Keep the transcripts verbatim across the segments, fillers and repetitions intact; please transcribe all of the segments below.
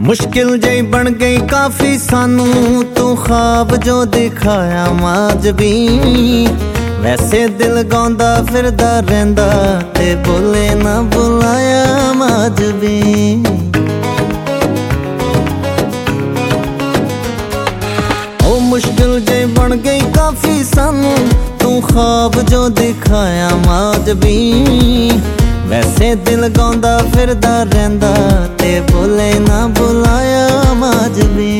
मुश्किल जई बन गई काफी सानू तू ख्वाब जो दिखाया माज भी वैसे दिल गांदा फिरदा रहिंदा ते बोले ना बुलाया माज भी। ओ मुश्किल जई बन गई काफी सानू तू ख्वाब जो दिखाया माज भी वैसे दिल गांदा फिरदा रहिंदा ते बोले ना बुलाया माज भी।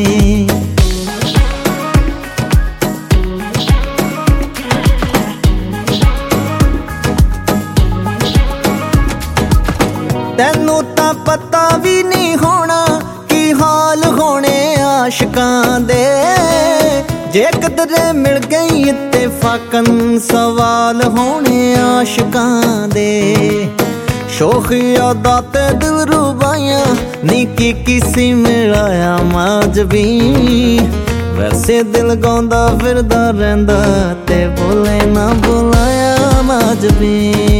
तैनू तां पता भी नहीं होना की हाल होने आशिकां दे जे कदरे मिल गई इत्तेफाकन सवाल होने आशिकां दे। शोखी यादा ते दिल रुबाइयां नी की किसी मिलाया माज भी वैसे दिल गांदा फिरदा रहिंदा ते बोले ना बुलाया माज भी।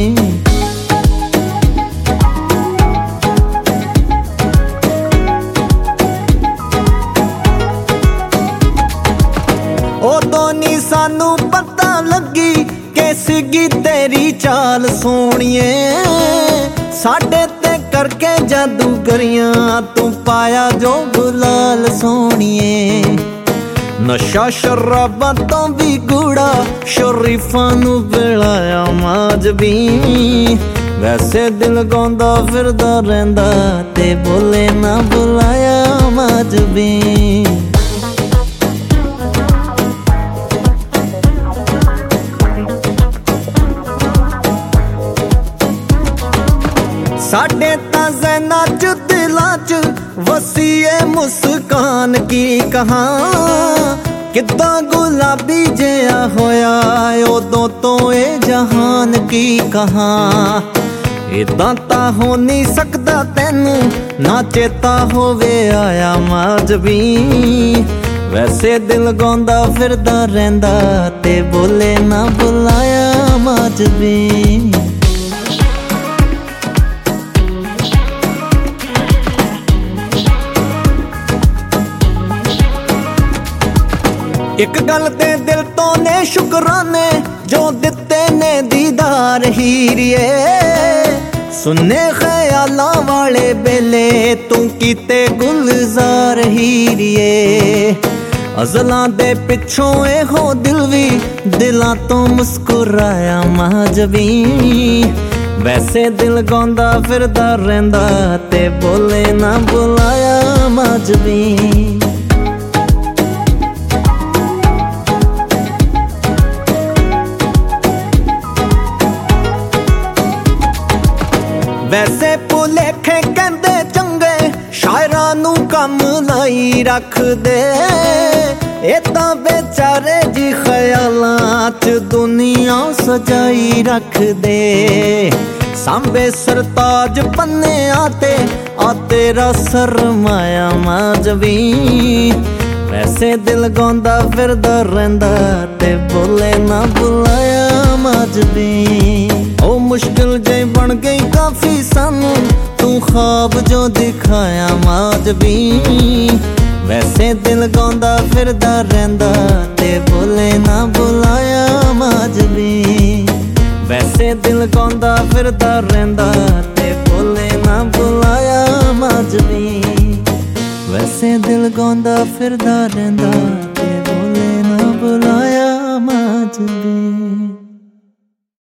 उदों नी सानू पता लगी के सीगी तेरी चाल सोहणिए साडे ते करके जादूगरियां तू पाया जो गुलाल सोहणिए। नशा शराबां तो भी गूड़ा शरीफां नू बिलाया माज भी वैसे दिल गांदा फिरदा रहिंदा ते बोले ना बुलाया माज भी। साडे तां ज़हनां च दिलां च वसीए मुस्कान की कहां किद्दां गुलाबी जिहा होया उदों तो ए जहान की कहां। इदां तां हो नहीं सकदा तैनू ना चेता होवे आया माज भी वैसे दिल गांदा फिरदा रहिंदा ते बोले ना बुलाया माज भी। एक गल ते दिल तो ने शुकराने जो दिते ने दीदार हीरिए सुन्ने ख्यालां वाले बेले तू कीते गुलजार हीरिए। अज़लां दे पिछों ए हो दिल भी दिलां तो मुस्कुराया माज भी वैसे दिल गांदा फिरदा रहिंदा ते बोले ना बुलाया माज भी। वैसे भुलेखे कहंदे चंगे शायरां नू कम लाई रख दे ए तां बेचारे जी ख्यालां च दुनिया सजाई रख दे। सांबे सरताज पन्ने आते आ तेरा सरमाया माज भी वैसे दिल गांदा फिरदा रहिंदा ते बोले ना बुलाया माज भी। ओ मुश्किल जई बन गई काफी सानू तू ख्वाब जो दिखाया माज भी वैसे दिल गांदा फिरदा रहिंदा ते बोले ना बुलाया माज भी वैसे दिल गांदा फिरदा रहिंदा ते बोले ना बुलाया माज भी वैसे दिल गांदा फिरदा रहिंदा।